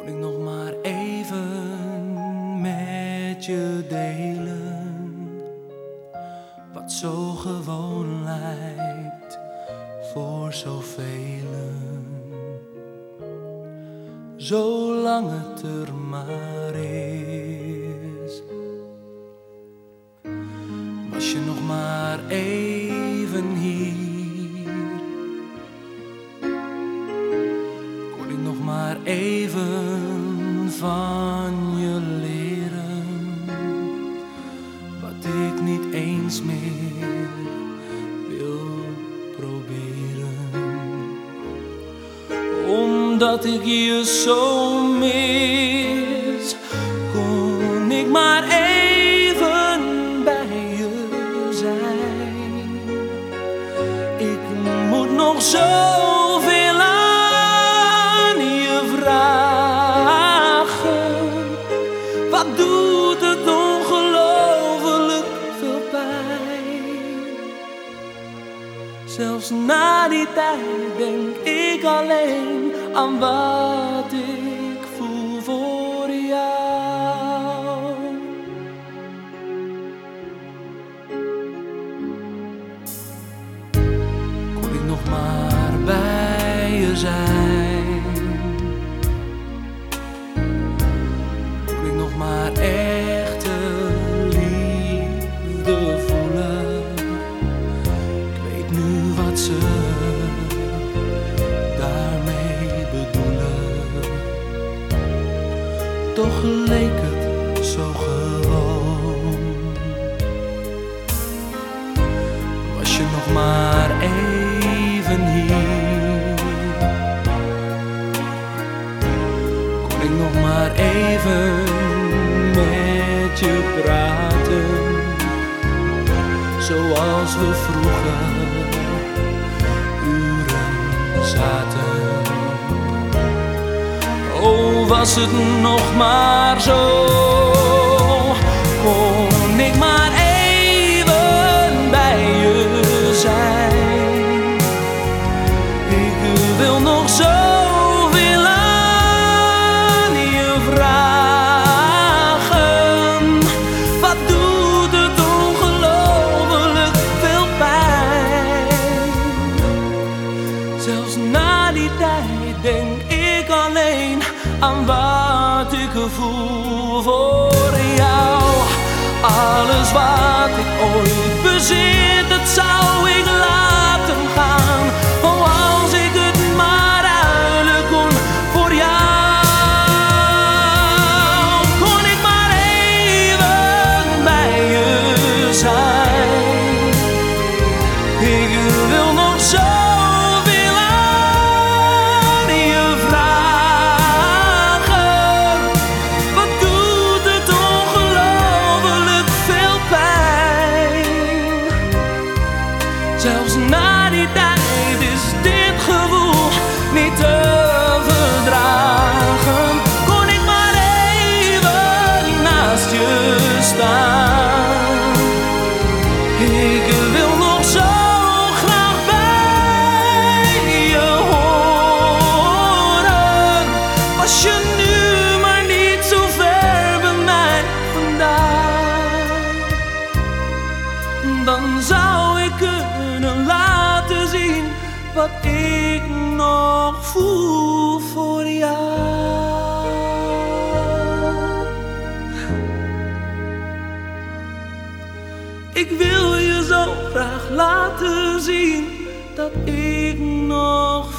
ik nog maar even met je delen, wat zo gewoon lijkt voor zoveel. Zolang het er maar is. Was je nog maar even hier, kon ik nog maar even van je leren, wat ik niet eens meer wil proberen. Omdat ik je zo mis, kon ik maar even bij je zijn. Ik moet nog zoveel aan je vragen. Wat doet het ongelooflijk veel pijn. Zelfs na die tijd denk ik alleen aan wat ik voel voor jou. Kon ik nog maar bij je zijn, kon ik nog maar echte liefde voelen. Ik weet nu wat ze daarmee bedoelen. Toch leek het zo gewoon. Was je nog maar even hier, kon ik nog maar even met je praten, zoals we vroeger uren zaten. Oh, was het nog maar zo, kon ik maar even bij je zijn. Ik wil nog zoveel aan je vragen. Wat doet het ongelooflijk veel pijn. Zelfs na die tijd denk ik alleen aan wat ik voel voor jou. Alles wat ik ooit bezit, dat zou ik laten gaan. Oh, als ik het maar ruilen kon voor jou. Kon ik maar even bij je zijn. Ik wil nog zoveel aan je vragen. Wat doet het ongelooflijk veel pijn. Zelfs na die tijd is dit gevoel niet te verdragen. Kon ik maar even naast je staan. Ik wil nog zo graag bij je horen. Was je nu maar niet zo ver bij mij vandaan, dan zou ik kunnen laten zien wat ik nog voel voor jou. Ik wil je zo graag laten zien dat ik nog